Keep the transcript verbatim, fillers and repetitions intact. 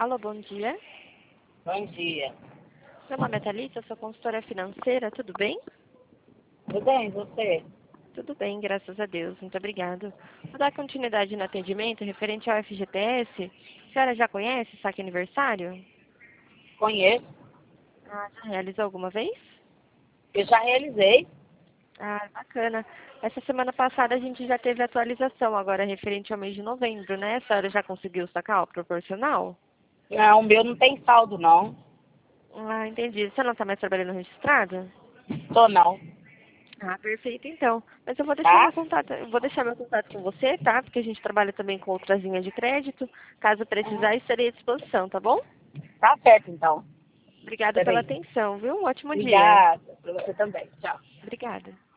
Alô, bom dia. Bom dia. Meu nome é Thalita, eu sou consultora financeira, tudo bem? Tudo bem, você? Tudo bem, graças a Deus, muito obrigado. Vou dar continuidade no atendimento referente ao F G T S. A senhora já conhece saque aniversário? Conheço. Ah, já realizou alguma vez? Eu já realizei. Ah, bacana. Essa semana passada a gente já teve atualização agora referente ao mês de novembro, né? A senhora já conseguiu sacar o proporcional? Não, o meu não tem saldo, não. Ah, entendi. Você não está mais trabalhando registrado? Tô não. Ah, perfeito, então. Mas eu vou deixar Tá? meu contato, eu vou deixar meu contato com você, tá? Porque a gente trabalha também com outras linhas de crédito. Caso precisar, Uhum. estarei à disposição, tá bom? Tá certo, então. Obrigada pela Peraí. atenção, viu? Um ótimo dia. Obrigada. Pra você também. Tchau. Obrigada.